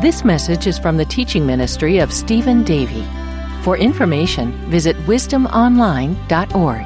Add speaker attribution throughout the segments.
Speaker 1: This message is from the teaching ministry of Stephen Davey. For information, visit wisdomonline.org.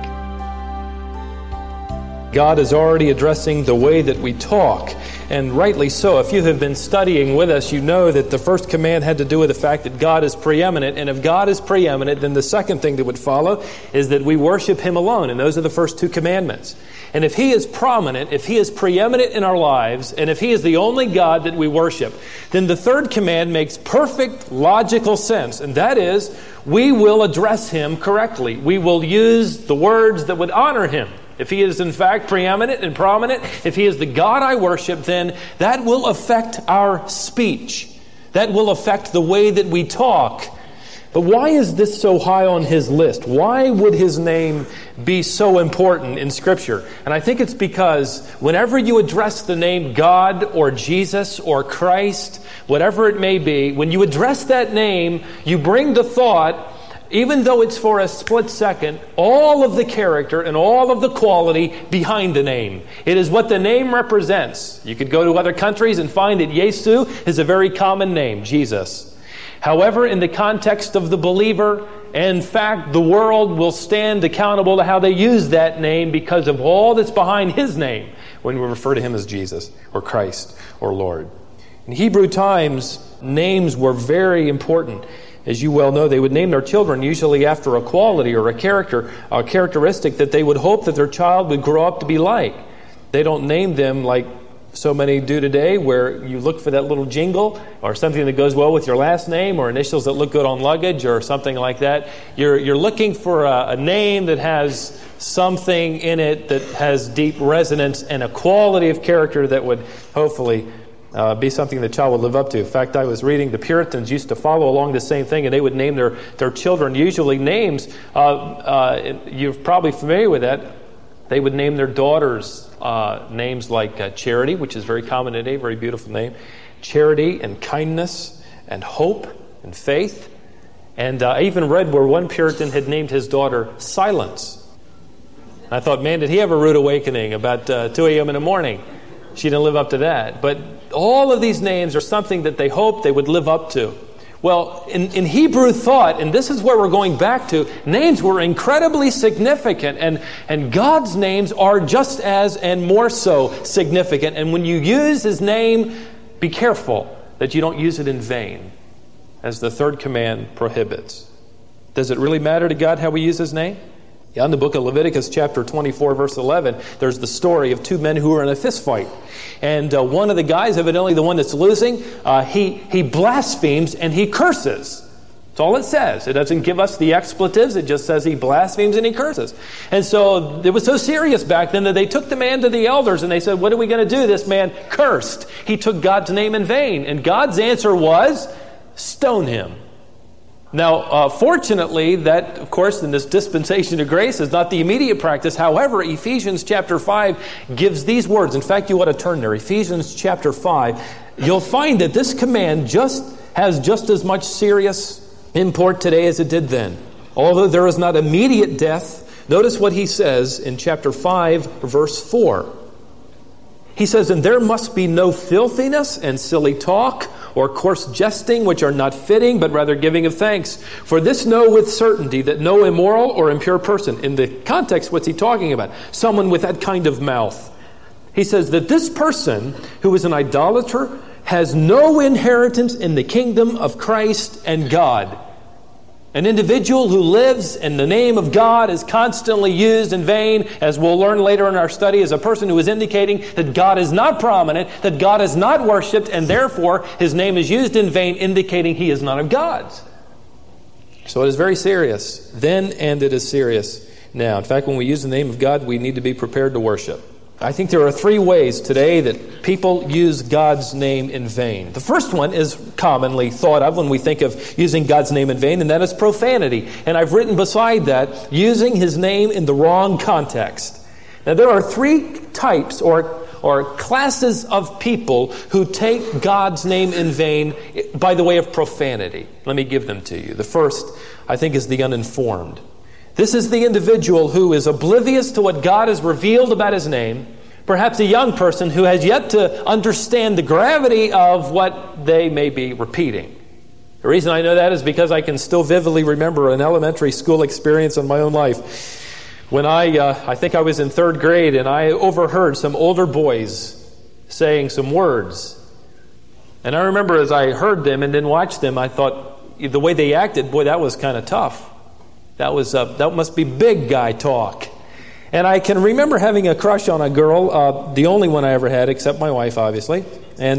Speaker 2: God is already addressing the way that we talk, and rightly so. If you have been studying with us, you know that the first command had to do with the fact that God is preeminent, and if God is preeminent, then the second thing that would follow is that we worship Him alone, and those are the first two commandments. And if He is prominent, if He is preeminent in our lives, and if He is the only God that we worship, then the third command makes perfect logical sense, and that is, we will address Him correctly. We will use the words that would honor Him. If He is in fact preeminent and prominent, if He is the God I worship, then that will affect our speech. That will affect the way that we talk. But why is this so high on His list? Why would His name be so important in Scripture? And I think it's because whenever you address the name God or Jesus or Christ, whatever it may be, when you address that name, you bring the thought, even though it's for a split second, all of the character and all of the quality behind the name. It is what the name represents. You could go to other countries and find that Yesu is a very common name, Jesus. However, in the context of the believer, in fact, the world will stand accountable to how they use that name because of all that's behind His name when we refer to Him as Jesus or Christ or Lord. In Hebrew times, names were very important. As you well know, they would name their children usually after a quality or a characteristic that they would hope that their child would grow up to be like. They don't name them like so many do today, where you look for that little jingle or something that goes well with your last name or initials that look good on luggage or something like that. You're looking for a name that has something in it that has deep resonance and a quality of character that would hopefully be something the child would live up to. In fact, I was reading the Puritans used to follow along the same thing, and they would name their children usually names. You're probably familiar with that. They would name their daughters names like Charity, which is very common today, very beautiful name. Charity and kindness and hope and faith. And I even read where one Puritan had named his daughter Silence. And I thought, man, did he have a rude awakening about 2 a.m. in the morning? She didn't live up to that. But all of these names are something that they hoped they would live up to. Well, in Hebrew thought, and this is where we're going back to, names were incredibly significant, and God's names are just as and more so significant. And when you use His name, be careful that you don't use it in vain, as the third command prohibits. Does it really matter to God how we use His name? Yeah, in the book of Leviticus chapter 24, verse 11, there's the story of two men who were in a fist fight. And one of the guys, evidently the one that's losing, he blasphemes and he curses. That's all it says. It doesn't give us the expletives. It just says he blasphemes and he curses. And so it was so serious back then that they took the man to the elders and they said, what are we going to do? This man cursed. He took God's name in vain. And God's answer was, stone him. Now, fortunately, that, of course, in this dispensation of grace is not the immediate practice. However, Ephesians chapter 5 gives these words. In fact, you ought to turn there. Ephesians chapter 5. You'll find that this command has just as much serious import today as it did then. Although there is not immediate death, notice what he says in chapter 5, verse 4. He says, and there must be no filthiness and silly talk or coarse jesting, which are not fitting, but rather giving of thanks. For this know with certainty that no immoral or impure person, in the context, what's he talking about? Someone with that kind of mouth. He says that this person who is an idolater has no inheritance in the kingdom of Christ and God. An individual who lives in the name of God is constantly used in vain, as we'll learn later in our study, as a person who is indicating that God is not prominent, that God is not worshipped, and therefore his name is used in vain, indicating he is not of God's. So it is very serious then, and it is serious now. In fact, when we use the name of God, we need to be prepared to worship. I think there are 3 ways today that people use God's name in vain. The first one is commonly thought of when we think of using God's name in vain, and that is profanity. And I've written beside that, using His name in the wrong context. Now there are 3 types or classes of people who take God's name in vain by the way of profanity. Let me give them to you. The first, I think, is the uninformed. This is the individual who is oblivious to what God has revealed about His name, Perhaps a young person who has yet to understand the gravity of what they may be repeating. The reason I know that is because I can still vividly remember an elementary school experience in my own life when I think I was in 3rd grade, and I overheard some older boys saying some words. And I remember as I heard them and then watched them, I thought the way they acted, boy, that was kind of tough. That must be big guy talk. And I can remember having a crush on a girl, the only one I ever had, except my wife, obviously. And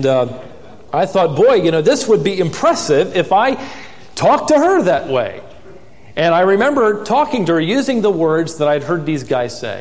Speaker 2: I thought, boy, this would be impressive if I talked to her that way. And I remember talking to her using the words that I'd heard these guys say.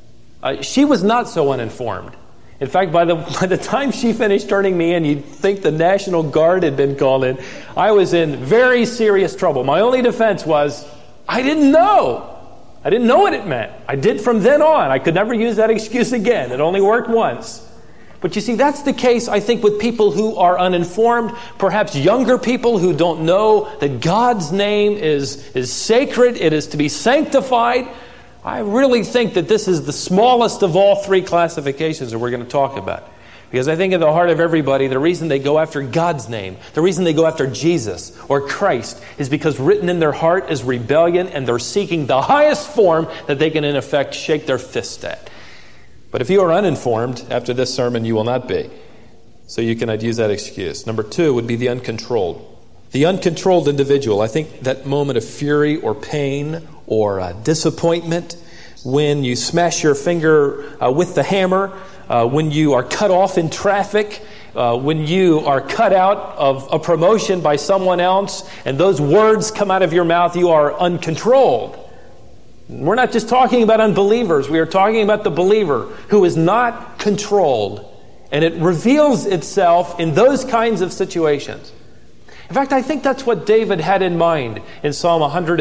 Speaker 2: She was not so uninformed. In fact, by the time she finished turning me in, you'd think the National Guard had been called in. I was in very serious trouble. My only defense was, I didn't know. I didn't know what it meant. I did from then on. I could never use that excuse again. It only worked once. But you see, that's the case, I think, with people who are uninformed, perhaps younger people who don't know that God's name is sacred, it is to be sanctified. I really think that this is the smallest of all 3 classifications that we're going to talk about. Because I think at the heart of everybody, the reason they go after God's name, the reason they go after Jesus or Christ, is because written in their heart is rebellion, and they're seeking the highest form that they can in effect shake their fist at. But if you are uninformed after this sermon, you will not be. So you cannot use that excuse. Number 2 would be the uncontrolled. The uncontrolled individual, I think that moment of fury or pain or disappointment when you smash your finger with the hammer, when you are cut off in traffic, when you are cut out of a promotion by someone else, and those words come out of your mouth, you are uncontrolled. We're not just talking about unbelievers. We are talking about the believer who is not controlled. And it reveals itself in those kinds of situations. In fact, I think that's what David had in mind in Psalm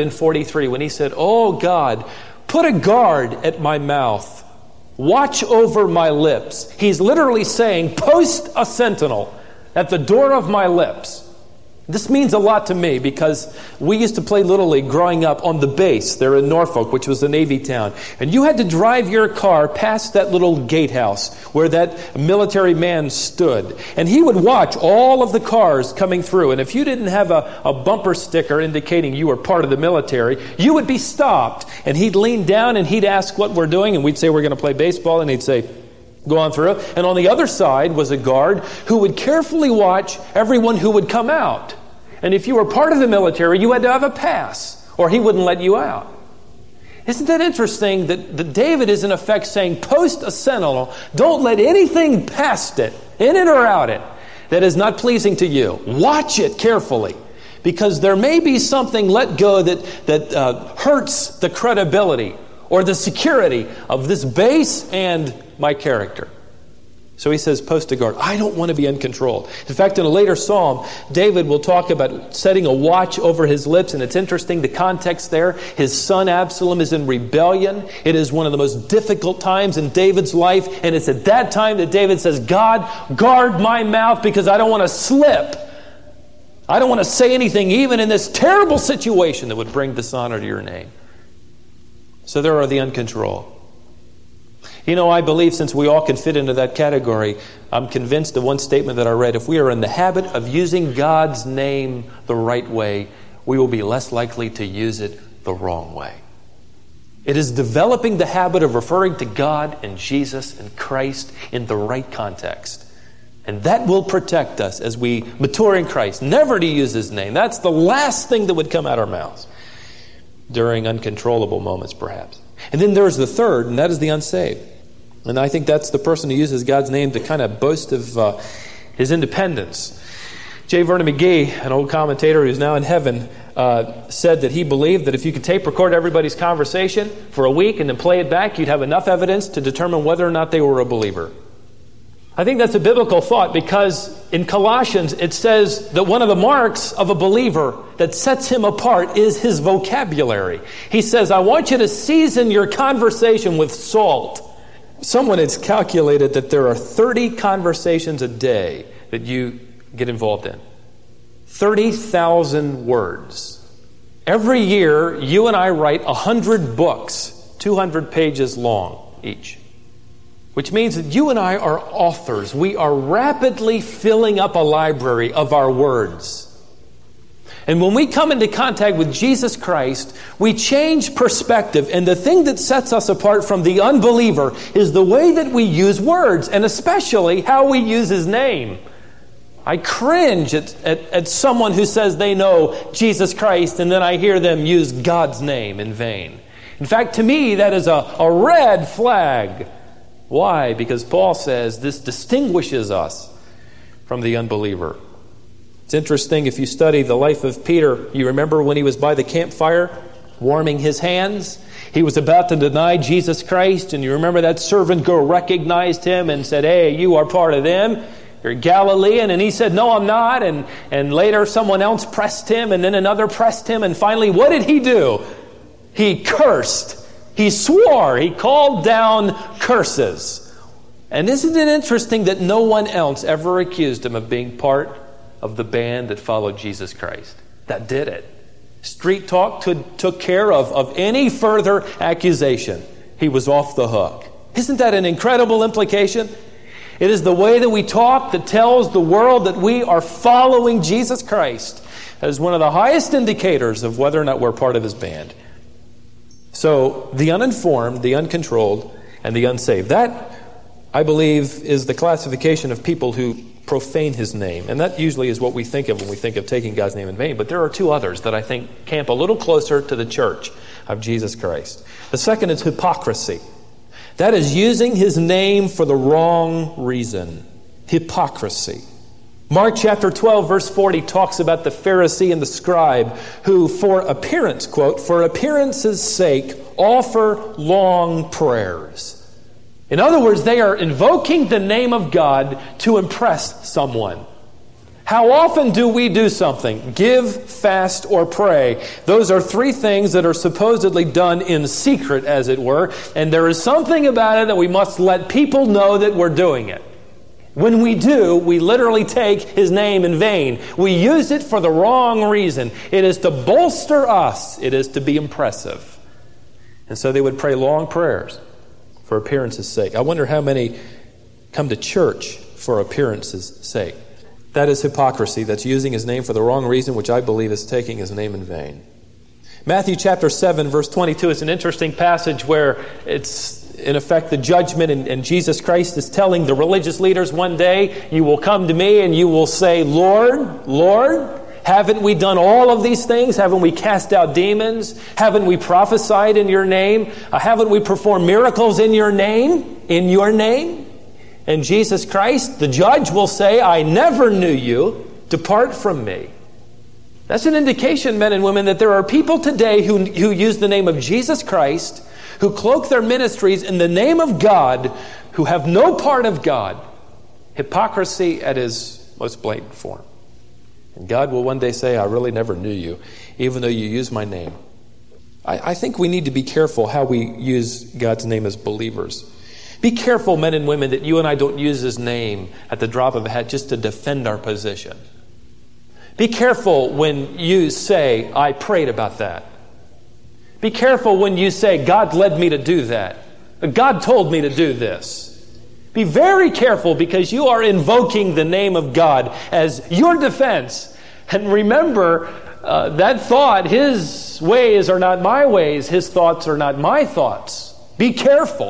Speaker 2: 143 when he said, "Oh God, put a guard at my mouth. Watch over my lips." He's literally saying, post a sentinel at the door of my lips. This means a lot to me because we used to play Little League growing up on the base there in Norfolk, which was a Navy town. And you had to drive your car past that little gatehouse where that military man stood. And he would watch all of the cars coming through. And if you didn't have a bumper sticker indicating you were part of the military, you would be stopped. And he'd lean down and he'd ask what we're doing. And we'd say, we're going to play baseball. And he'd say, go on through. And on the other side was a guard who would carefully watch everyone who would come out. And if you were part of the military, you had to have a pass, or he wouldn't let you out. Isn't that interesting that David is in effect saying, post a sentinel, don't let anything past it, in it or out it, that is not pleasing to you. Watch it carefully, because there may be something let go that hurts the credibility or the security of this base and my character. So he says, post a guard. I don't want to be uncontrolled. In fact, in a later psalm, David will talk about setting a watch over his lips, and it's interesting, the context there. His son Absalom is in rebellion. It is one of the most difficult times in David's life, and it's at that time that David says, God, guard my mouth because I don't want to slip. I don't want to say anything even in this terrible situation that would bring dishonor to your name. So there are the uncontrolled. You know, I believe since we all can fit into that category, I'm convinced of one statement that I read. If we are in the habit of using God's name the right way, we will be less likely to use it the wrong way. It is developing the habit of referring to God and Jesus and Christ in the right context. And that will protect us as we mature in Christ. Never to use His name. That's the last thing that would come out our mouths during uncontrollable moments, perhaps. And then there's the third, and that is the unsaved. And I think that's the person who uses God's name to kind of boast of his independence. J. Vernon McGee, an old commentator who's now in heaven, said that he believed that if you could tape record everybody's conversation for a week and then play it back, you'd have enough evidence to determine whether or not they were a believer. I think that's a biblical thought because in Colossians it says that one of the marks of a believer that sets him apart is his vocabulary. He says, I want you to season your conversation with salt. Someone has calculated that there are 30 conversations a day that you get involved in. 30,000 words. Every year, you and I write 100 books, 200 pages long each. which means that you and I are authors. We are rapidly filling up a library of our words. And when we come into contact with Jesus Christ, we change perspective. And the thing that sets us apart from the unbeliever is the way that we use words, and especially how we use His name. I cringe at someone who says they know Jesus Christ, and then I hear them use God's name in vain. In fact, to me, that is a red flag. Why? Because Paul says this distinguishes us from the unbeliever. It's interesting, if you study the life of Peter, you remember when he was by the campfire, warming his hands? He was about to deny Jesus Christ, and you remember that servant girl recognized him and said, "Hey, you are part of them. You're a Galilean." And he said, "No, I'm not." And later someone else pressed him, and then another pressed him, and finally, what did he do? He cursed. He swore. He called down curses. And isn't it interesting that no one else ever accused him of being part of the band that followed Jesus Christ? That did it. Street talk took care of any further accusation. He was off the hook. Isn't that an incredible implication? It is the way that we talk that tells the world that we are following Jesus Christ. That is one of the highest indicators of whether or not we're part of His band. So the uninformed, the uncontrolled, and the unsaved. That, I believe, is the classification of people who profane His name. And that usually is what we think of when we think of taking God's name in vain. But there are two others that I think camp a little closer to the church of Jesus Christ. The second is hypocrisy. That is using His name for the wrong reason. Hypocrisy. Mark chapter 12, verse 40 talks about the Pharisee and the scribe who, for appearance, quote, "for appearance's sake, offer long prayers." In other words, they are invoking the name of God to impress someone. How often do we do something? Give, fast, or pray. Those are three things that are supposedly done in secret, as it were, and there is something about it that we must let people know that we're doing it. When we do, we literally take His name in vain. We use it for the wrong reason. It is to bolster us. It is to be impressive. And so they would pray long prayers for appearance's sake. I wonder how many come to church for appearance's sake. That is hypocrisy. That's using His name for the wrong reason, which I believe is taking His name in vain. Matthew chapter 7, verse 22 is an interesting passage where it's, in effect, the judgment, and Jesus Christ is telling the religious leaders one day, "You will come to me and you will say, 'Lord, Lord, haven't we done all of these things? Haven't we cast out demons? Haven't we prophesied in your name? Haven't we performed miracles in your name? In your name?' And Jesus Christ, the judge, will say, 'I never knew you. Depart from me.'" That's an indication, men and women, that there are people today who use the name of Jesus Christ, who cloak their ministries in the name of God, who have no part of God. Hypocrisy at its most blatant form. And God will one day say, "I really never knew you, even though you use my name." I think we need to be careful how we use God's name as believers. Be careful, men and women, that you and I don't use His name at the drop of a hat just to defend our position. Be careful when you say, "I prayed about that." Be careful when you say, "God led me to do that. God told me to do this." Be very careful, because you are invoking the name of God as your defense. And remember that thought, His ways are not my ways, His thoughts are not my thoughts. Be careful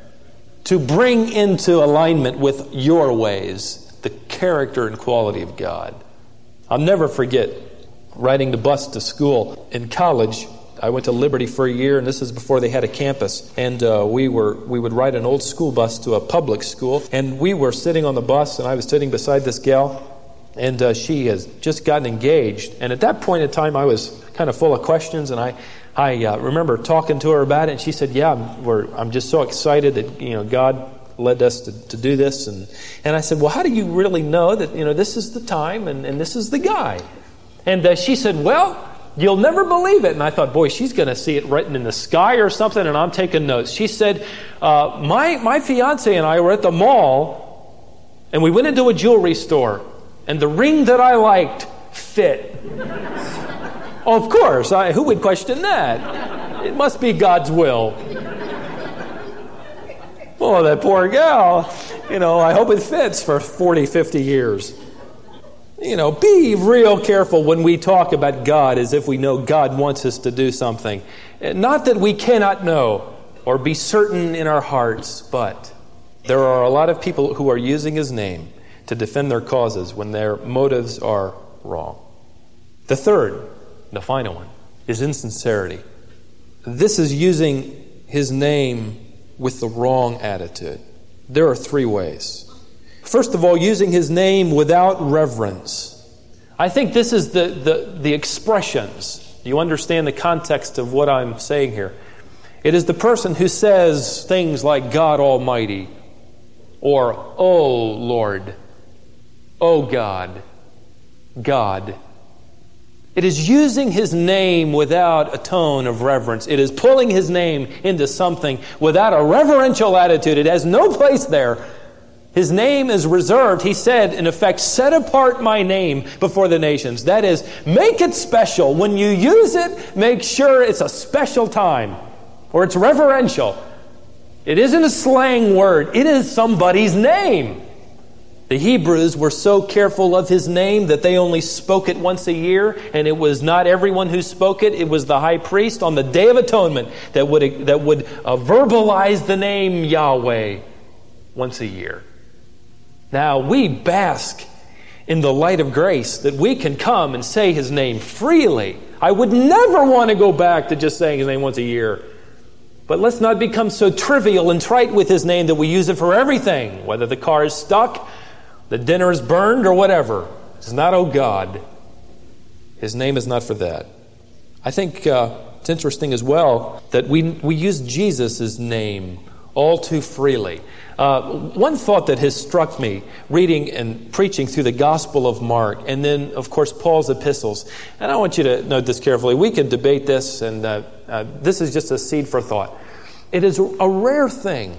Speaker 2: to bring into alignment with your ways the character and quality of God. I'll never forget riding the bus to school in college. I went to Liberty for a year, and this is before they had a campus. And we would ride an old school bus to a public school, and we were sitting on the bus, and I was sitting beside this gal, and she has just gotten engaged. And at that point in time, I was kind of full of questions, and I remember talking to her about it, and she said, "Yeah, I'm just so excited that God led us to do this." And I said, "Well, how do you really know that this is the time and this is the guy?" And she said, "Well, you'll never believe it." And I thought, boy, she's going to see it written in the sky or something, and I'm taking notes. She said, my fiance and I were at the mall, and we went into a jewelry store, and the ring that I liked fit. Oh, of course, who would question that? It must be God's will. Oh, that poor gal. I hope it fits for 40, 50 years. Be real careful when we talk about God as if we know God wants us to do something. Not that we cannot know or be certain in our hearts, but there are a lot of people who are using His name to defend their causes when their motives are wrong. The third, the final one, is insincerity. This is using His name with the wrong attitude. There are three ways. First of all, using His name without reverence. I think this is the expressions. You understand the context of what I'm saying here. It is the person who says things like God Almighty, or Oh Lord, Oh God, God. It is using His name without a tone of reverence. It is pulling His name into something without a reverential attitude. It has no place there. His name is reserved. He said, in effect, set apart my name before the nations. That is, make it special. When you use it, make sure it's a special time, or it's reverential. It isn't a slang word. It is somebody's name. The Hebrews were so careful of His name that they only spoke it once a year, and it was not everyone who spoke it. It was the high priest on the Day of Atonement that would verbalize the name Yahweh once a year. Now, we bask in the light of grace that we can come and say His name freely. I would never want to go back to just saying His name once a year. But let's not become so trivial and trite with His name that we use it for everything, whether the car is stuck, the dinner is burned, or whatever. It's not, oh God. His name is not for that. I think it's interesting as well that we use Jesus' name all too freely. One thought that has struck me reading and preaching through the Gospel of Mark, and then, of course, Paul's epistles. And I want you to note this carefully. We can debate this, and this is just a seed for thought. It is a rare thing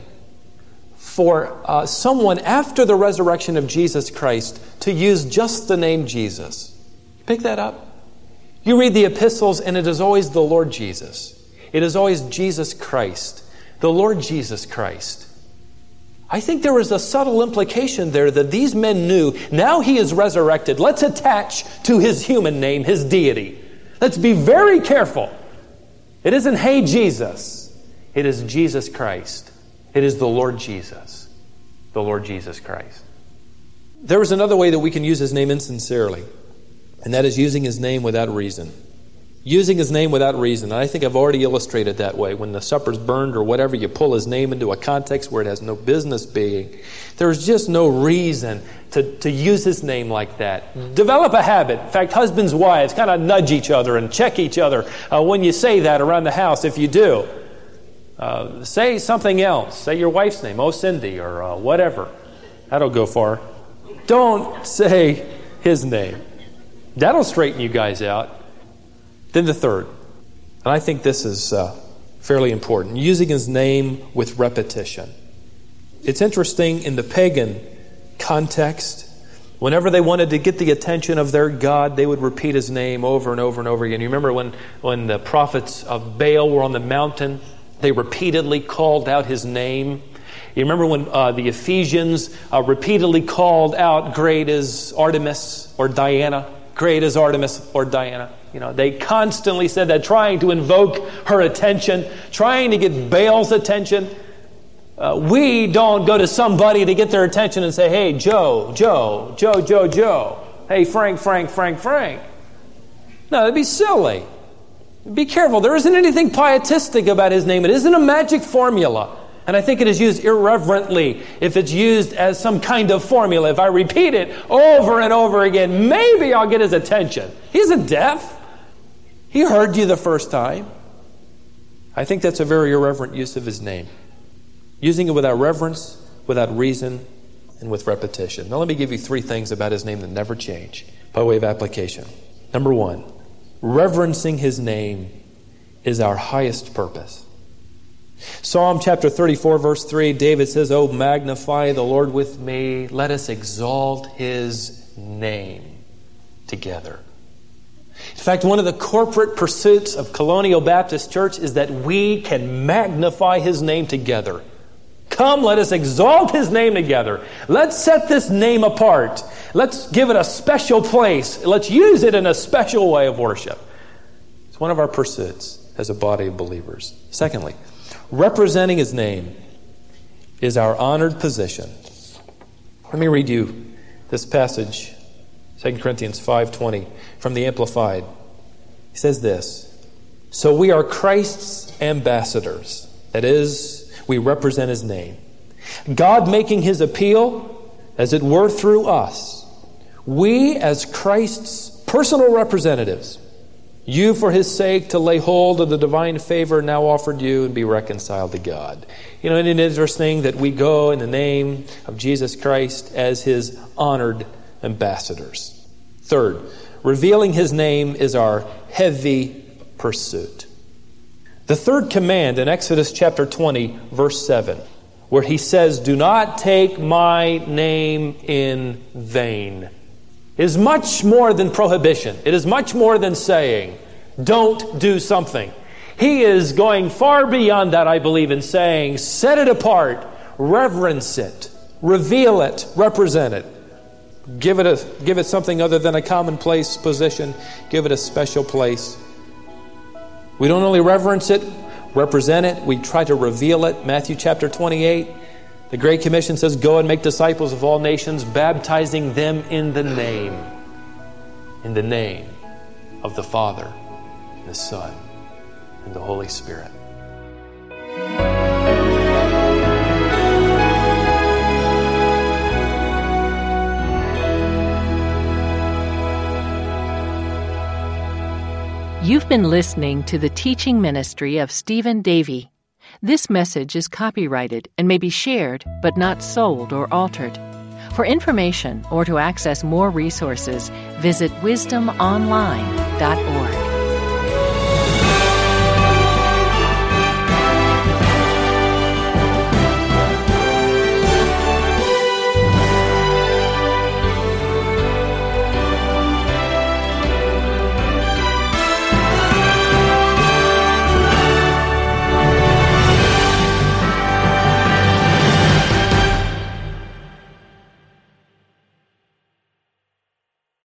Speaker 2: for someone after the resurrection of Jesus Christ to use just the name Jesus. Pick that up. You read the epistles, and it is always the Lord Jesus. It is always Jesus Christ, the Lord Jesus Christ. I think there is a subtle implication there that these men knew, now He is resurrected. Let's attach to His human name, His deity. Let's be very careful. It isn't, hey, Jesus. It is Jesus Christ. It is the Lord Jesus. The Lord Jesus Christ. There is another way that we can use His name insincerely, and that is using His name without reason. Using His name without reason. And I think I've already illustrated that way. When the supper's burned or whatever, you pull His name into a context where it has no business being. There's just no reason to use His name like that. Develop a habit. In fact, husbands, wives kind of nudge each other and check each other when you say that around the house. If you do, say something else. Say your wife's name, oh Cindy, or whatever. That'll go far. Don't say His name. That'll straighten you guys out. Then the third, and I think this is fairly important, using His name with repetition. It's interesting in the pagan context, whenever they wanted to get the attention of their god, they would repeat His name over and over and over again. You remember when the prophets of Baal were on the mountain, they repeatedly called out His name. You remember when the Ephesians repeatedly called out, great is Artemis or Diana, great is Artemis or Diana. They constantly said that, trying to invoke her attention, trying to get Baal's attention. We don't go to somebody to get their attention and say, hey, Joe. Hey, Frank. No, that'd be silly. Be careful. There isn't anything pietistic about His name. It isn't a magic formula. And I think it is used irreverently if it's used as some kind of formula. If I repeat it over and over again, maybe I'll get His attention. He isn't deaf. He heard you the first time. I think that's a very irreverent use of His name. Using it without reverence, without reason, and with repetition. Now let me give you three things about His name that never change by way of application. Number one, reverencing His name is our highest purpose. Psalm chapter 34, verse 3, David says, oh, magnify the Lord with me. Let us exalt His name together. In fact, one of the corporate pursuits of Colonial Baptist Church is that we can magnify His name together. Come, let us exalt his name together. Let's set this name apart. Let's give it a special place. Let's use it in a special way of worship. It's one of our pursuits as a body of believers. Secondly, representing his name is our honored position. Let me read you this passage, 2 Corinthians 5:20, from the Amplified. He says this, "So we are Christ's ambassadors." That is, we represent his name. God making his appeal, as it were, through us. We, as Christ's personal representatives, you for his sake to lay hold of the divine favor now offered you and be reconciled to God. You know, isn't it interesting that we go in the name of Jesus Christ as his honored ambassadors? Third, revealing his name is our heavy pursuit. The third command in Exodus chapter 20, verse 7, where he says, "Do not take my name in vain," is much more than prohibition. It is much more than saying, don't do something. He is going far beyond that, I believe, in saying, set it apart, reverence it, reveal it, represent it. Give it something other than a commonplace position. Give it a special place. We don't only reverence it, represent it, we try to reveal it. Matthew chapter 28, the Great Commission says, "Go and make disciples of all nations, baptizing them in the name of the Father, and the Son, and the Holy Spirit."
Speaker 1: You've been listening to the teaching ministry of Stephen Davey. This message is copyrighted and may be shared, but not sold or altered. For information or to access more resources, visit wisdomonline.org.